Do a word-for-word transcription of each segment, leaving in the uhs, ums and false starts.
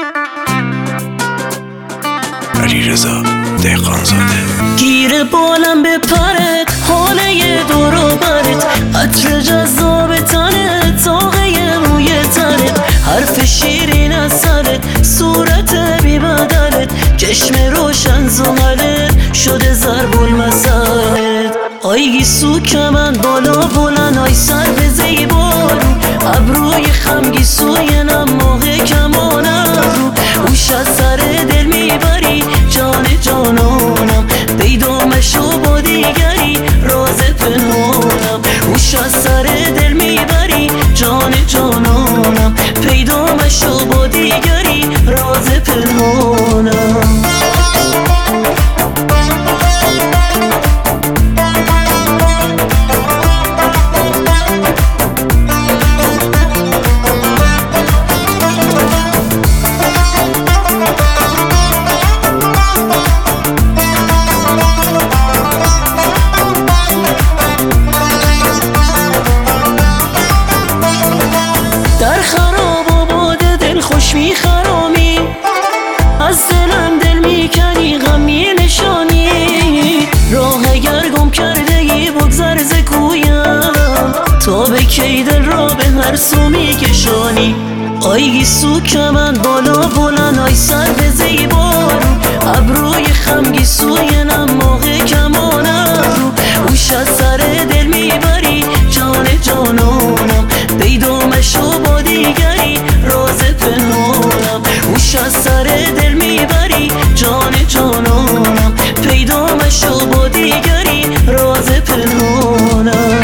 علیرضا دهقانزاده. گیر بالم به پرت، حاله یه دور و برت، عطر جذاب تنت، تاقه موی تنت، حرف شیرین از سرت، صورت بی بدلت، چشم روشن زملت، شده ضرب المثلت. آی گیسو کمن بالا بلند، آی سر به زیبارو، ابروی خم گیسوی نماغ کمانم رو، اوش از سر دل میبری جان جانانم، پیدا مشو با دیگری راز پنهانم، اوش از سر دل میبری جان جانانم، پیدا مشو با دیگری راز پنهانم. در خراب آباد دل خوش می خرامی، از دلم دل می کنی غم می نشانی، راه اگر گم کرده ای بگذر ز کویم، تا به کی دل را به هر سو می کشانی. آی گیسو کمن بالا بلند، آی سر به زیبارو، ابروی خم گیسوی نماغ کمانم رو، اوش از سر دل میبری جان جانانم، پیدا مشو با دیگری راز پنهانم، اوش از سر دل میبری جان جانانم، پیدا مشو با دیگری راز پنهانم.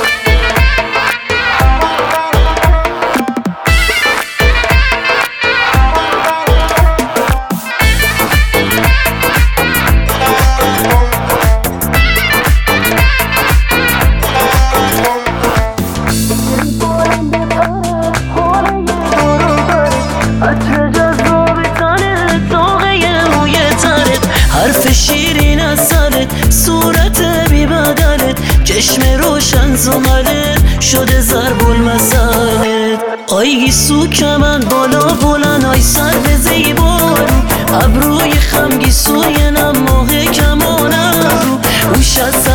عطر جذاب تنت، تاقه موی تنت، حرف شیرین از سرت، صورت بی بدلت، چشم روشن زملت، شده ضرب المثلت. آی گیسو کمن بالا بلند، آی سر به زیبارو، ابروی خم گیسوی نماغ کمانم رو، اوش از